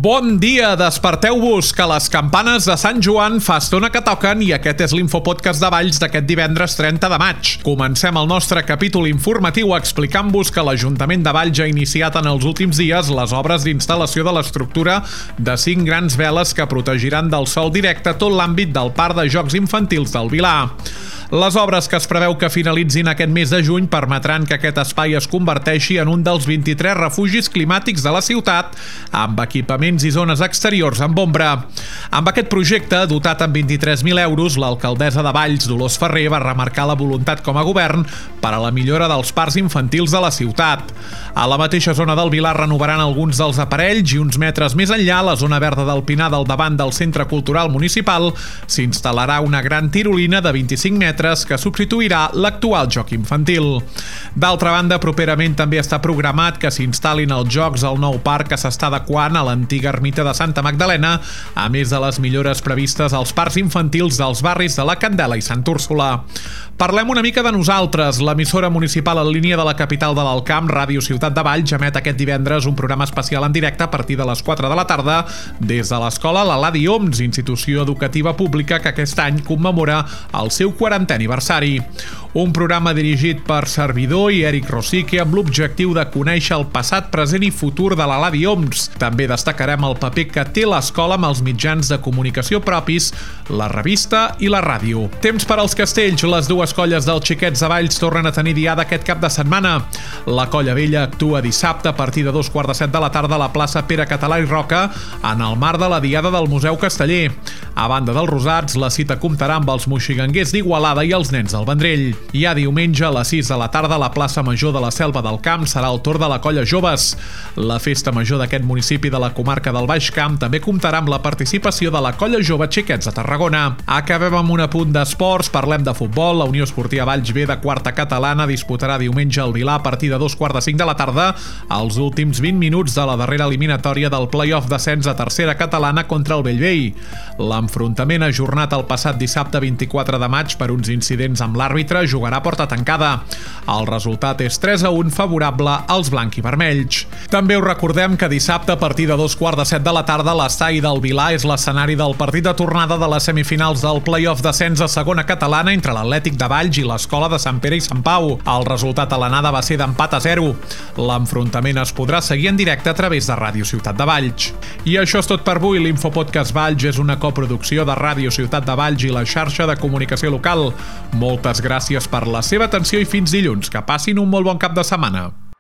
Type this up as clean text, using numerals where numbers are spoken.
Bon dia, desperteu-vos, que les campanes de Sant Joan fa estona que toquen i aquest és l'Infopodcast de Valls d'aquest divendres 30 de maig. Comencem el nostre capítol informatiu explicant-vos que l'Ajuntament de Valls ha iniciat en els últims dies les obres d'instal·lació de l'estructura de 5 grans veles que protegiran del sol directe tot l'àmbit del Parc de Jocs Infantils del Vilar. Les obres, que es preveu que finalitzin aquest mes de juny, permetran que aquest espai es converteixi en un dels 23 refugis climàtics de la ciutat, amb equipaments i zones exteriors amb ombra. Amb aquest projecte, dotat amb 23.000 euros, l'alcaldessa de Valls, Dolors Ferrer, va remarcar la voluntat com a govern per a la millora dels parcs infantils de la ciutat. A la mateixa zona del Vilar renovaran alguns dels aparells i uns metres més enllà, a la zona verda del Pinar del davant del Centre Cultural Municipal, s'instal·larà una gran tirolina de 25 metres que substituirà l'actual joc infantil. D'altra banda, properament també està programat que s'instal·lin els jocs al nou parc que s'està adequant a l'antiga ermita de Santa Magdalena, a més de les millores previstes als parcs infantils dels barris de la Candela i Sant Úrsula. Parlem una mica de nosaltres. L'emissora municipal en línia de la capital de l'Alt Camp, Ràdio Ciutat de Valls, emet aquest divendres un programa especial en directe a partir de les 4 de la tarda des de l'escola L'Eladi Oms, institució educativa pública que aquest any commemora el seu 40è aniversari. Un programa dirigit per servidor i Eric Rosique amb l'objectiu de conèixer el passat, present i futur de l'Eladi Oms. També destacarem el paper que té l'escola amb els mitjans de comunicació propis, la revista i la ràdio. Temps per als castells. Les dues colles dels Xiquets de Valls tornen a tenir diada aquest cap de setmana. La Colla Vella actua dissabte a partir de 2:15 de la tarda a la plaça Pere Català i Roca en el marc de la diada del Museu Casteller. A banda dels rosats, la cita comptarà amb els moxiganguers d'Igualada i els nens del Vendrell. Ja diumenge a les 6 de la tarda a la plaça Major de la Selva del Camp serà el torn de la Colla Joves. La festa major d'aquest municipi de la comarca del Baix Camp també comptarà amb la participació de la Colla Jove Xiquets de Tarragona. Acabem amb un apunt d'esports, parlem de futbol. La Unió Esportiva Valls B de quarta catalana disputarà diumenge al Vilar a partir de 2:45 de la tarda els últims 20 minuts de la darrera eliminatòria del play-off d'ascens a tercera catalana contra el Bellvei. L'enfrontament ajornat el passat dissabte 24 de maig per uns incidents amb l'àrbitre jugarà a porta tancada. El resultat és 3-1 favorable als blanc-i-vermells. També us recordem que dissabte a partir de 2:15 de la tarda l'estadi del Vilar és l'escenari del partit de tornada de les semifinals del play-off d'ascens a segona catalana entre l'Atlètic de Valls i l'Escola de Sant Pere i Sant Pau. El resultat a l'anada va ser d'empat a 0. L'enfrontament es podrà seguir en directe a través de Ràdio Ciutat de Valls. I això és tot per avui. L'Infopodcast Valls és una coproducció de Ràdio Ciutat de Valls i la xarxa de comunicació local. Moltes gràcies per la seva atenció i fins dilluns. Que passin un molt bon cap de setmana.